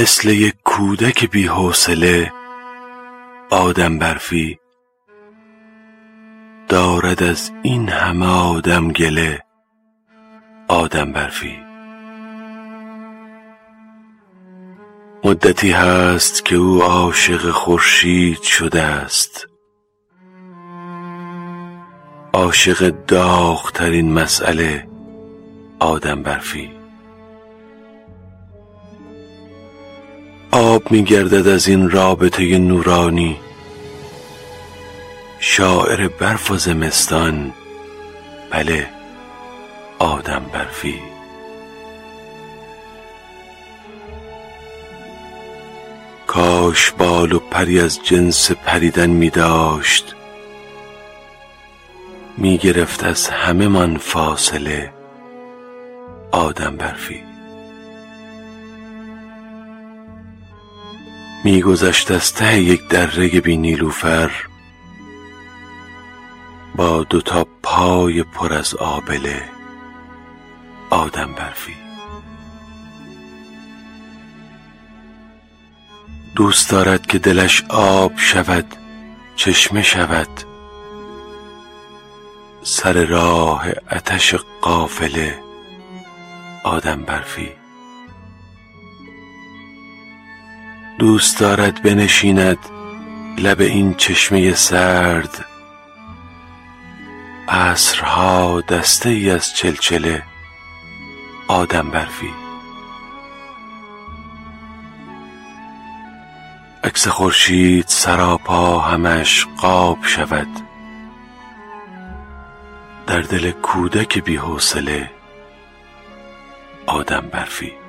مثل یک کودک بی حوصله آدم برفی، دارد از این همه آدم گله آدم برفی. مدتی هست که او عاشق خورشید شده است، عاشق داغ‌ترین مسئله آدم برفی. آب می گردد از این رابطه نورانی، شاعر برف و زمستان، بله آدم برفی. کاش بال و پری از جنس پریدن می داشت، می گرفت از همه من فاصله آدم برفی. می گذشت از ته یک دره بی نیلوفر، با دوتا پای پر از آبله آدم برفی. دوست دارد که دلش آب شود، چشمه شود، سر راه آتش قافله آدم برفی. دوست دارد بنشیند لب این چشمه سرد، عصرها دسته ای از چلچله آدم برفی. عکس خورشید سراپا همش قاب شود، در دل کودک بی حوصله آدم برفی.